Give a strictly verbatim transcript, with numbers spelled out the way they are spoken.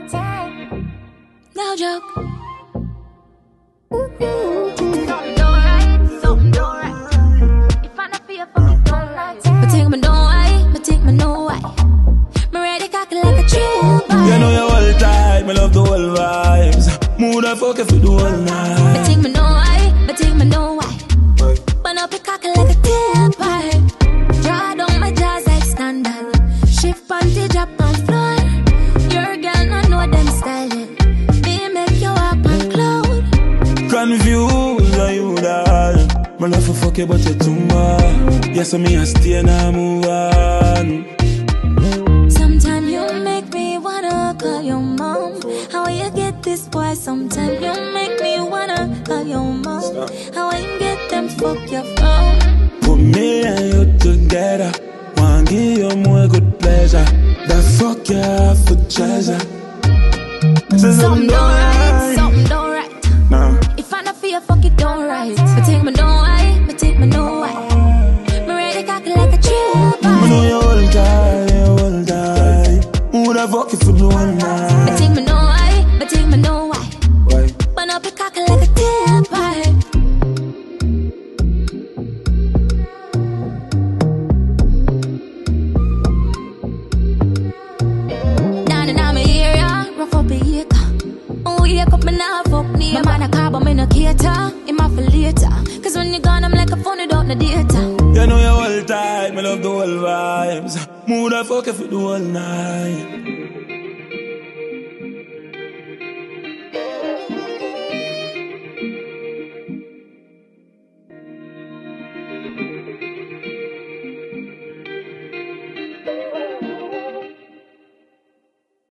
No joke. Something don't right, something don't right. If I not feel for me, don't right. But take me no why, but take me no why. Me ready cocky like a true boy. You know you all tight, me love the whole vibes. Mood I fuck if you do all night. But take me no why, but take me no why. Burn up your cocky like a tailpipe. Draw down my jaws like scandal. Shift panty drop on floor. Your girl I know them styling. They make you up on cloud. Confused are you that? My love for fuck you but you too much. Yes, so me I stay and I move on. Sometimes you make me wanna call your mom. How you get this boy? Sometimes you make me wanna call your mom. How you get them fuck your phone? Put me and you together. Wanna give you more good pleasure. That fuck you have for treasure. So Something don't right, something don't right. Nah. If I not feel fuck it don't right. But take me no why, but take me no why. Me ready cocky like a true boy. Me know you all die, you all die. Who would I fuck if you do all night? But take me no why, but take me no why. Why? Burn up your cocky like a tailpipe. Down in my area, rough up a acre. Oh, wake up, me nah fuck neighbor. My man a car, but me no cater. Him off for later. Cause when you gone, I'm like a phone without no data. You know you all tight, me love the whole vibes. Mood I fuck if you do all night.